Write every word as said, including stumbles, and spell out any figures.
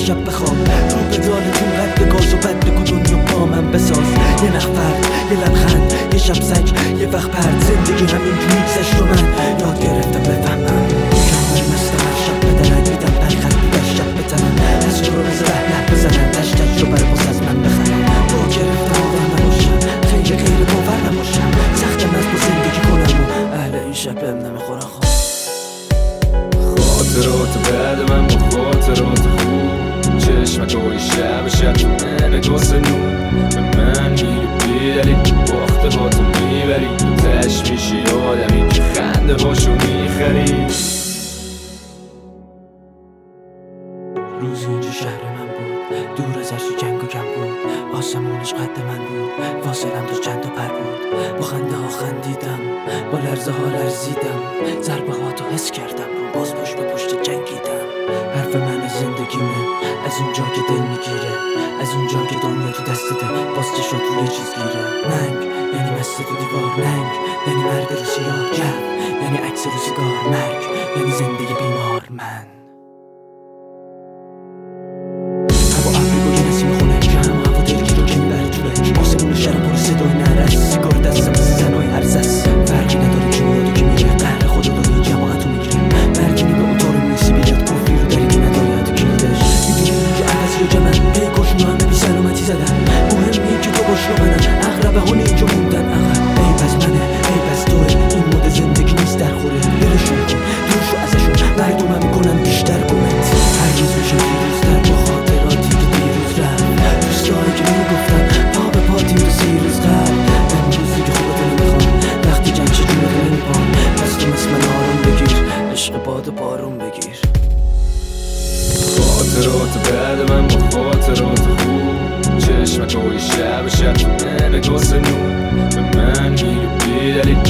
شب بخواب رو به دالتون قد گاز و بد بگو دنیا با من بساز. یه نخفر، یه لبخند، یه شب سگ، یه وقت پرد. زندگی همین جو میگذشت و من یاد گرفتم بفهمم کمر مستم هر شب بدنم میدم برخط بیدر شب بتنم از رو رز رهلت بزنم دشت تجربه رو باز از من بخرم. با گرفتم آدم نباشم خیلی غیر باور نباشم سختم از با زندگی کنم و اهل این شب بهم نمیخورن خواب. خاطرات بعد من با خاطرات خوب چشمکای شب شب تو نگاه نور به من میری بیدلی باخته با تو میبری تش میشی آدمی که خنده هاشو میخری. روزی اینجا شهر من بود دور از هرچی جنگ و کم بود آسمونش قد من بود فاصلم داشت چند تا پر بود با خنده ها خندیدم با لرزه ها لرزیدم ضربه ها تو حس کردم رو باز پشت به پشت جنگیدم. حرف من از زندگیمه از اونجا که دل میگیره از اونجا که دنیا تو دستته باز چشات روی چیز گیره. ننگ یعنی مست تو دیوار ننگ یعنی مرد رو سیاه جب یعنی عکس رو سیگار مرگ یعنی زندگی بیمار. من هوا ابری با یه نسیم خونه که همه هوا دلگیر رو که میبره توله آسمون شرم پر صدای نرس سیگار دستم مثل زنای هرزس فرقی نداره که میاد و که میره قهر خدا داری جماعت رو میگیره برگینی به اون تارو میسی بیاد کفری رو داری که نداری حد کلیدش میدونی که عوضی و جمن هی کشون همه بی سلامتی زدن مهمی که تو باش رو منم اغربه هان اینجا موندن عقب. ای پس منه ای پس توه این مود زندگی نیست در خوره دلشون کن دور شو ازشون مردمم میکنن بیشتر کمنت هرگز میشم پیروزتر با خاطراتی که دیروز رفت دوستایی که میگفتن پا به پا تیم تو سی روز قبل امروزی که خوبه نمیخوام وقتی جمع چه جونه تو نمیپام پس تو مثل من آروم بگیر عشق باد و بارون بگیر. خاطرات بعد من با خاطرات خوب چشمکای شب شب تو نگاه نور به من میری بیدلی